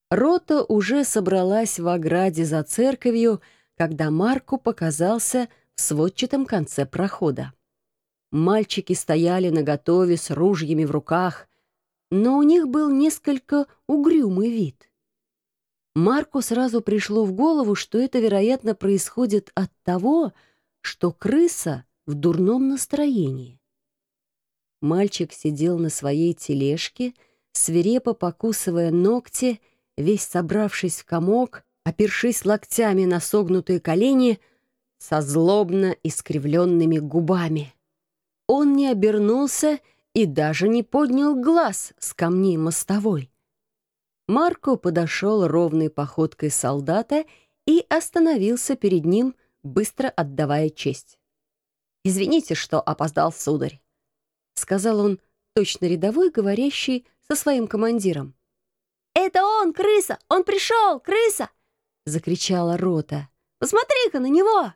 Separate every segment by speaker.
Speaker 1: Рота уже собралась в ограде за церковью, когда Марко показался в сводчатом конце прохода. Мальчики стояли наготове с ружьями в руках, но у них был несколько угрюмый вид. Марку сразу пришло в голову, что это, вероятно, происходит от того, что крыса в дурном настроении. Мальчик сидел на своей тележке, свирепо покусывая ногти, весь собравшись в комок, опершись локтями на согнутые колени, со злобно искривленными губами. Он не обернулся и даже не поднял глаз с камней мостовой. Марко подошел ровной походкой солдата и остановился перед ним, быстро отдавая честь. «Извините, что опоздал, сударь», — сказал он, точно рядовой, говорящий со своим командиром.
Speaker 2: «Это он, крыса! Он пришел, крыса!»
Speaker 1: — закричала рота.
Speaker 2: «Посмотри-ка на него!»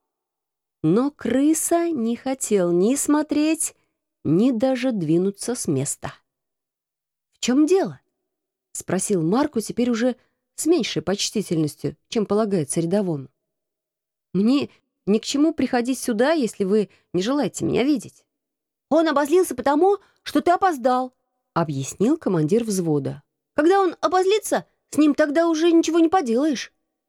Speaker 1: Но крыса не хотел ни смотреть, ни даже двинуться с места. «В чем дело?» — спросил Марку теперь уже с меньшей почтительностью, чем полагается рядовому. «Мне ни к чему приходить сюда, если вы не желаете меня видеть».
Speaker 2: «Он обозлился потому, что ты опоздал», —
Speaker 1: объяснил командир взвода.
Speaker 2: «Когда он обозлится, с ним тогда уже ничего не поделаешь».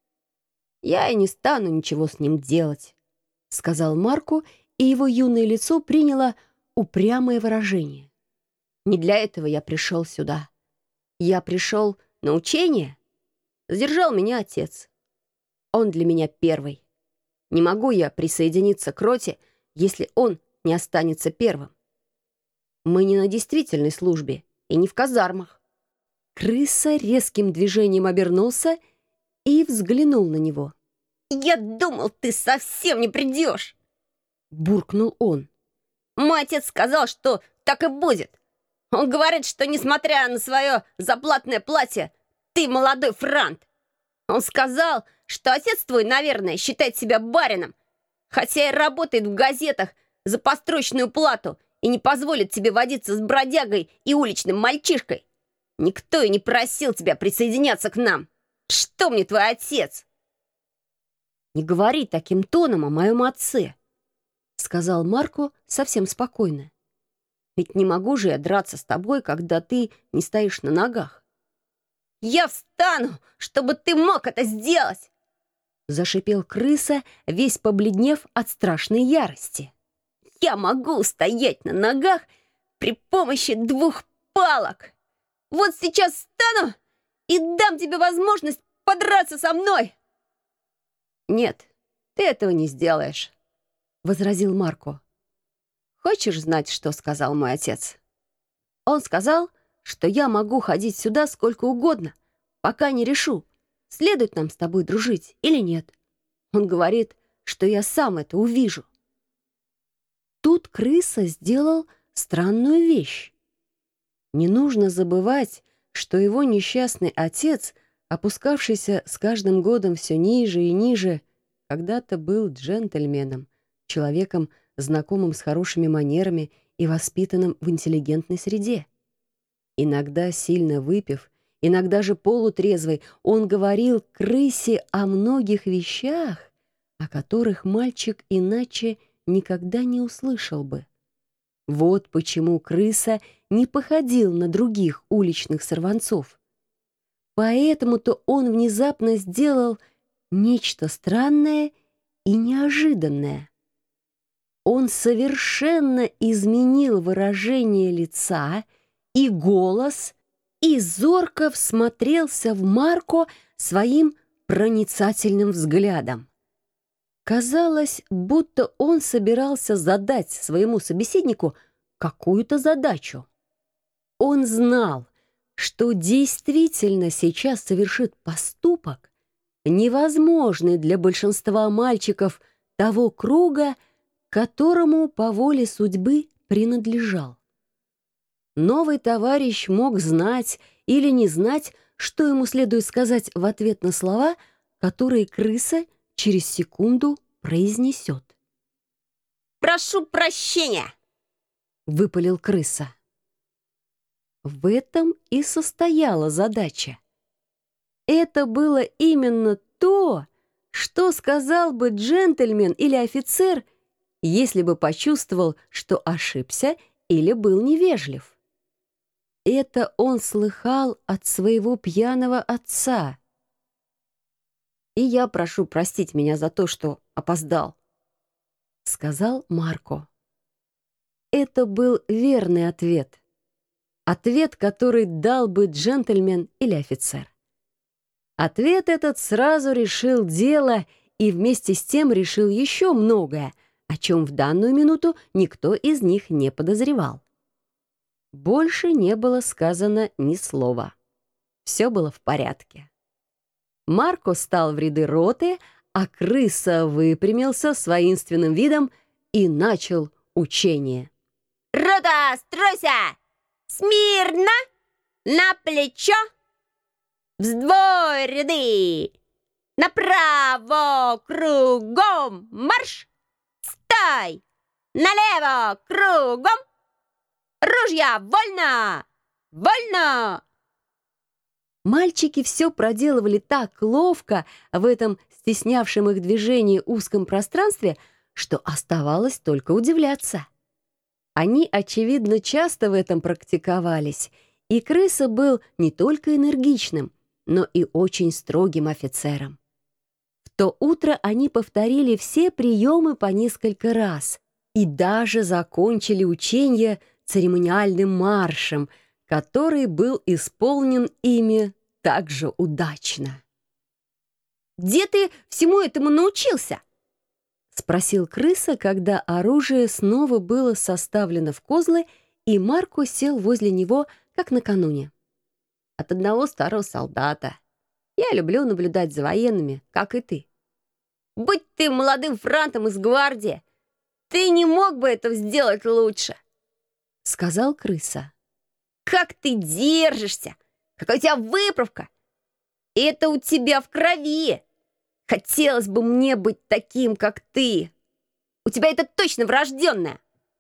Speaker 1: «Я и не стану ничего с ним делать», — сказал Марку, и его юное лицо приняло упрямое выражение. «Не для этого я пришел сюда. Я пришел на учение. Задержал меня отец. Он для меня первый. Не могу я присоединиться к роте, если он не останется первым. Мы не на действительной службе и не в казармах». Крыса резким движением обернулся и взглянул на него.
Speaker 2: «Я думал, ты совсем не придешь!»
Speaker 1: — буркнул он.
Speaker 2: «Мой отец сказал, что так и будет. Он говорит, что, несмотря на свое заплатное платье, ты молодой франт. Он сказал, что отец твой, наверное, считает себя барином, хотя и работает в газетах за построчную плату и не позволит тебе водиться с бродягой и уличным мальчишкой. Никто и не просил тебя присоединяться к нам. Что мне твой отец?»
Speaker 1: «Не говори таким тоном о моем отце», — сказал Марко совсем спокойно. «Ведь не могу же я драться с тобой, когда ты не стоишь на ногах».
Speaker 2: «Я встану, чтобы ты мог это сделать!»
Speaker 1: — зашипел крыса, весь побледнев от страшной ярости.
Speaker 2: «Я могу стоять на ногах при помощи 2 палок. Вот сейчас встану и дам тебе возможность подраться со мной!»
Speaker 1: «Нет, ты этого не сделаешь», — возразил Марко. «Хочешь знать, что сказал мой отец? Он сказал, что я могу ходить сюда сколько угодно, пока не решу, следует нам с тобой дружить или нет. Он говорит, что я сам это увижу». Тут крыса сделал странную вещь. Не нужно забывать, что его несчастный отец, опускавшийся с каждым годом все ниже и ниже, когда-то был джентльменом, человеком, знакомым с хорошими манерами и воспитанным в интеллигентной среде. Иногда, сильно выпив, иногда же полутрезвый, он говорил крысе о многих вещах, о которых мальчик иначе никогда не услышал бы. Вот почему крыса не походил на других уличных сорванцов. Поэтому-то он внезапно сделал нечто странное и неожиданное. Он совершенно изменил выражение лица и голос, и зорко всмотрелся в Марко своим проницательным взглядом. Казалось, будто он собирался задать своему собеседнику какую-то задачу. Он знал, что действительно сейчас совершит поступок, невозможный для большинства мальчиков того круга, которому по воле судьбы принадлежал. Новый товарищ мог знать или не знать, что ему следует сказать в ответ на слова, которые крыса через секунду произнесет.
Speaker 2: «Прошу прощения!»
Speaker 1: — выпалил крыса. В этом и состояла задача. Это было именно то, что сказал бы джентльмен или офицер, если бы почувствовал, что ошибся или был невежлив. Это он слыхал от своего пьяного отца. «И я прошу простить меня за то, что опоздал», — сказал Марко. Это был верный ответ. Ответ, который дал бы джентльмен или офицер. Ответ этот сразу решил дело и вместе с тем решил еще многое, о чем в данную минуту никто из них не подозревал. Больше не было сказано ни слова. Все было в порядке. Марко стал в ряды роты, а крыса выпрямился с воинственным видом и начал учение.
Speaker 2: «Рота, стройся! Смирно! На плечо! Вздвой ряды! Направо кругом марш! Стой! Налево кругом! Ружья вольно! Вольно!»
Speaker 1: Мальчики все проделывали так ловко в этом стеснявшем их движение узком пространстве, что оставалось только удивляться. Они, очевидно, часто в этом практиковались, и крыса был не только энергичным, но и очень строгим офицером. В то утро они повторили все приемы по несколько раз и даже закончили учение церемониальным маршем, который был исполнен ими так же удачно.
Speaker 2: «Где ты всему этому научился?»
Speaker 1: — спросил крыса, когда оружие снова было составлено в козлы, и Марко сел возле него, как накануне. «От одного старого солдата. Я люблю наблюдать за военными, как и ты».
Speaker 2: «Будь ты молодым франтом из гвардии, ты не мог бы это сделать лучше»,
Speaker 1: — сказал крыса.
Speaker 2: «Как ты держишься! Какая у тебя выправка! Это у тебя в крови! Хотелось бы мне быть таким, как ты! У тебя это точно врожденное!»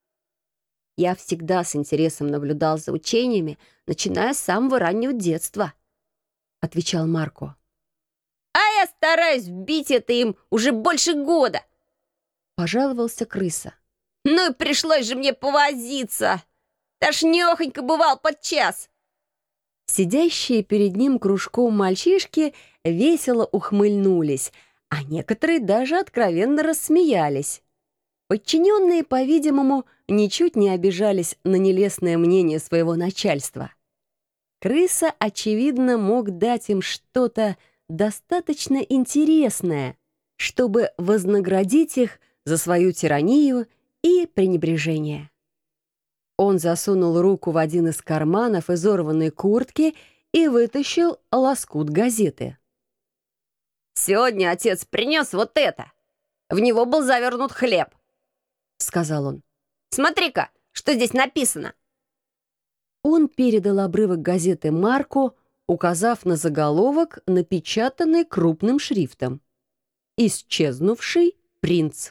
Speaker 1: Я всегда с интересом наблюдал за учениями, начиная с самого раннего детства, — отвечал Марко.
Speaker 2: «А я стараюсь вбить это им уже больше года!»
Speaker 1: — пожаловался крыса.
Speaker 2: «Ну и пришлось же мне повозиться! Тошнёхонько бывал подчас!»
Speaker 1: Сидящие перед ним кружком мальчишки весело ухмыльнулись, а некоторые даже откровенно рассмеялись. Подчиненные, по-видимому, ничуть не обижались на нелестное мнение своего начальства. Крыса, очевидно, мог дать им что-то достаточно интересное, чтобы вознаградить их за свою тиранию и пренебрежение. Он засунул руку в один из карманов изорванной куртки и вытащил лоскут газеты.
Speaker 2: «Сегодня отец принес вот это. В него был завернут хлеб», — сказал он. «Смотри-ка, что здесь написано».
Speaker 1: Он передал обрывок газеты Марку, указав на заголовок, напечатанный крупным шрифтом. «Исчезнувший принц».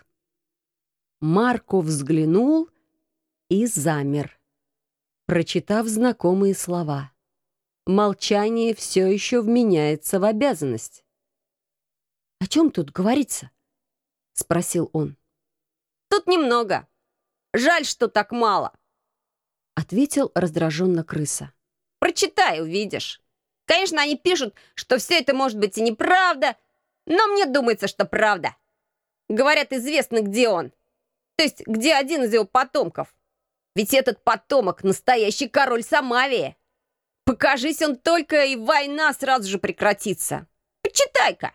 Speaker 1: Марко взглянул и замер, прочитав знакомые слова. Молчание все еще вменяется в обязанность. «О чем тут говорится?» — спросил он.
Speaker 2: «Тут немного. Жаль, что так мало»,
Speaker 1: — ответил раздраженно крыса.
Speaker 2: «Прочитай, увидишь. Конечно, они пишут, что все это может быть и неправда, но мне думается, что правда. Говорят, известно, где он. То есть, где один из его потомков. Ведь этот потомок — настоящий король Самавии. Покажись он только, и война сразу же прекратится. Почитай-ка!»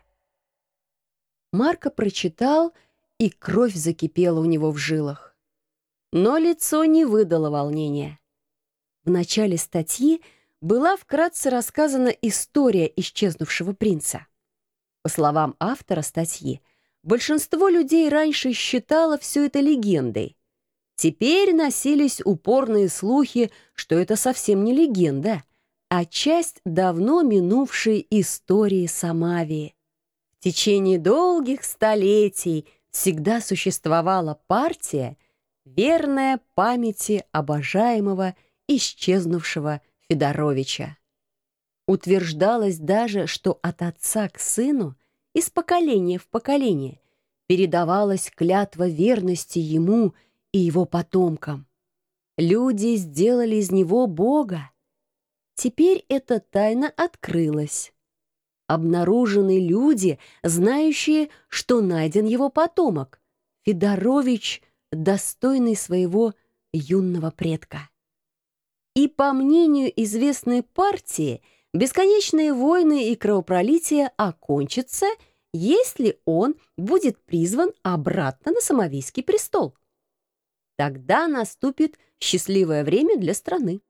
Speaker 1: Марко прочитал, и кровь закипела у него в жилах. Но лицо не выдало волнения. В начале статьи была вкратце рассказана история исчезнувшего принца. По словам автора статьи, большинство людей раньше считало все это легендой. Теперь носились упорные слухи, что это совсем не легенда, а часть давно минувшей истории Самавии. В течение долгих столетий всегда существовала партия, верная памяти обожаемого исчезнувшего Федоровича. Утверждалось даже, что от отца к сыну из поколения в поколение передавалась клятва верности ему и его потомкам. Люди сделали из него Бога. Теперь эта тайна открылась. Обнаружены люди, знающие, что найден его потомок, Федорович, достойный своего юного предка. И, по мнению известной партии, бесконечные войны и кровопролитие окончатся, если он будет призван обратно на Самовийский престол. Тогда наступит счастливое время для страны.